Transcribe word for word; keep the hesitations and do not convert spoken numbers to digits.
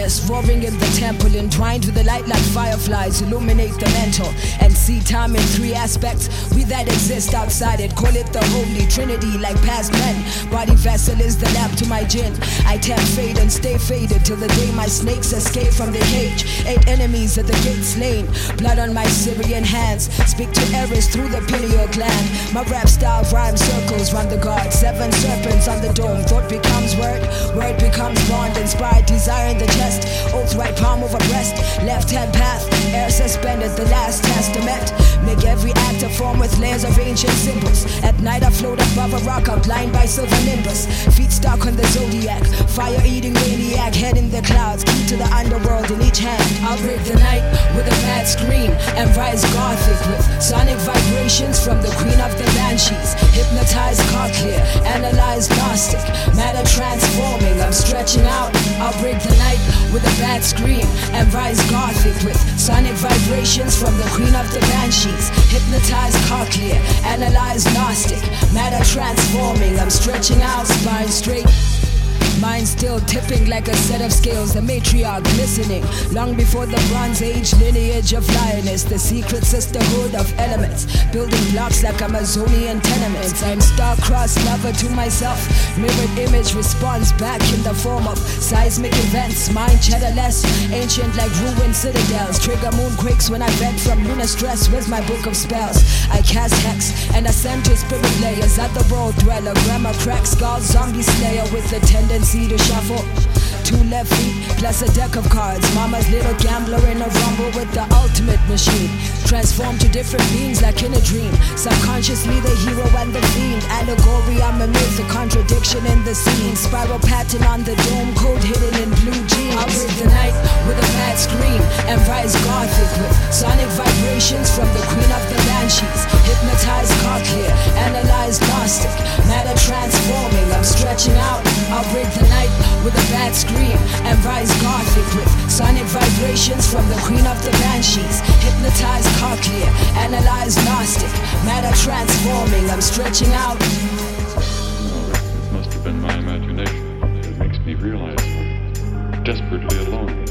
lioness roaring in the temple, entwined with the light like fireflies, illuminate the mental and see time in three aspects. We that exist outside it, call it the holy trinity, like past men. Body vessel is the lamp to my gin. I tempt fade and stay faded till the day my snakes escape from the cage. Eight enemies at the gate slain, blood on my Syrian hands. Speak to errors through the pineal gland. My rap style rhyme circles round the guard. Seven serpents on the dome. Thought becomes word, word becomes bond. Inspired desire in the chest. Oath right palm over breast. Left hand path, air suspended. The last testament. Make every act a form with layers of ancient symbols. At night I float above a rock outlined by silver nimbus. Feet stuck on the zodiac. Fire eating maniac. Head in the clouds. Key to the underworld in each hand. I'll break the night with a mad scream and rise gothic with sonic vibrations from the queen of the banshees. Hypnotize, car clear, analyze, gnostic, matter transforming. I'm stretching out. I'll break the night with a bad scream and rise gothic with sonic vibrations from the queen of the banshees. Hypnotize, car clear, analyze, gnostic, matter transforming. I'm stretching out, spine straight. Mind still tipping like a set of scales, the matriarch glistening. Long before the Bronze Age lineage of lioness, the secret sisterhood of elements, building blocks like Amazonian tenements. I'm star-crossed lover to myself. Mirrored image responds back in the form of seismic events. Mind cheddarless, ancient like ruined citadels. Trigger moonquakes when I vent from lunar stress. Where's my book of spells? I cast hex and ascend to spirit layers. At the world dweller, grammar crack skull, zombie slayer with the tendency to shuffle. Two left feet plus a deck of cards. Mama's little gambler in a rumble with the ultimate machine. Transformed to different beings like in a dream. Subconsciously the hero and the fiend. Allegory, I'm a myth, a contradiction in the scene. Spiral pattern on the dome, code hidden in blue jeans. I'll break the night with a mad scream and rise gothic with sonic vibrations from the queen of the banshees. Hypnotize, car clear, analyze, gnostic, matter transforming. I'm stretching out. I'll break the night with a bad scream and rise gothic with sonic vibrations from the queen of the banshees. Hypnotize, car clear, analyze, gnostic, matter transforming. I'm stretching out. Oh, it must have been my imagination. It makes me realize I'm desperately alone.